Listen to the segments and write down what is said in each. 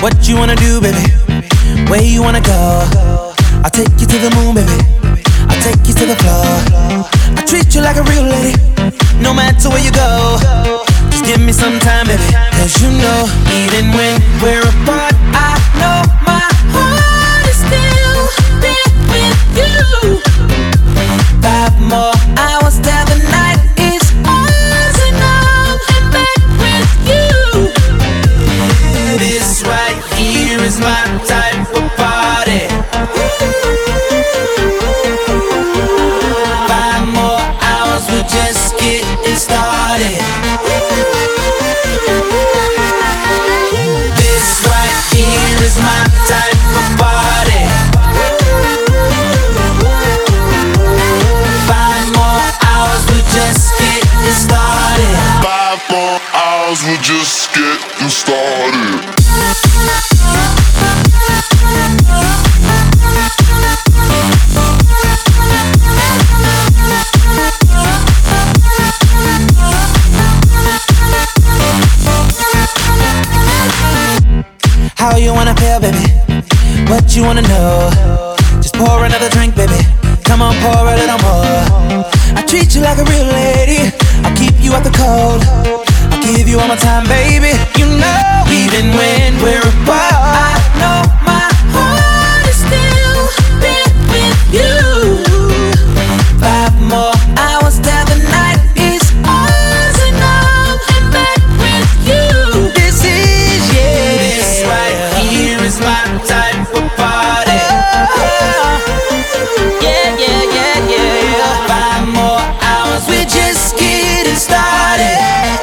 What you wanna do, baby? Where you wanna go? I'll take you to the moon, baby. I'll take you to the floor. I treat you like a real lady, no matter where you go. Just give me some time, baby. Cause you know, even when we're apart, I know my heart is still there with you. 5 more hours till the night is ours, and I'm in bed with you. This right here is my type of party. 5 more hours, we're just getting started. This right here is my type of party. 5 more hours, we're just getting started. 5 more hours, we're just getting started. How you wanna feel, baby? What you wanna know? Just pour another drink, baby. Come on, pour a little more. I treat you like a real lady. I'll keep you out the cold. I'll give you all my time, baby. You know, even when we're apart, I know my heart is still there with you. 5 more hours till the night is ours, and I'm in bed with you. This is, yeah, this right here is my type of party. Yeah, yeah, yeah, yeah. 5 more hours, we're just getting started.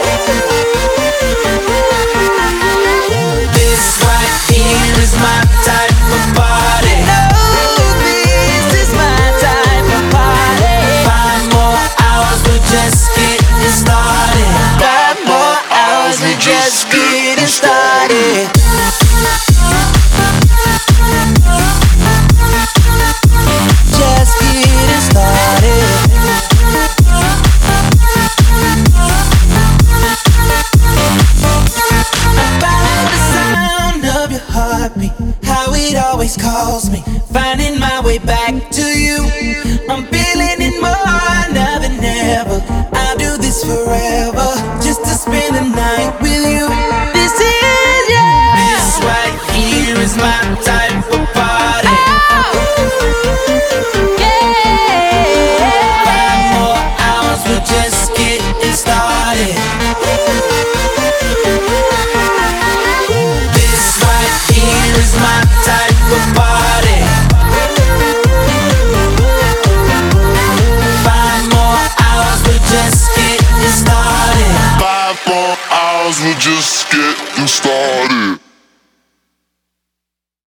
This right here is my type of party. No, this is my type of party. 5 more hours, we're just getting started. 5 more hours, we're just getting started. Just getting started. I follow the sound of your heartbeat, how it always calls me, finding my way back to you. I'm feeling it more now than ever. I'll do this forever, just to spend the night with you. This is, yeah, this right here is my type of party. Yeah. 5 more hours, we're just getting started. This right here is my type of party.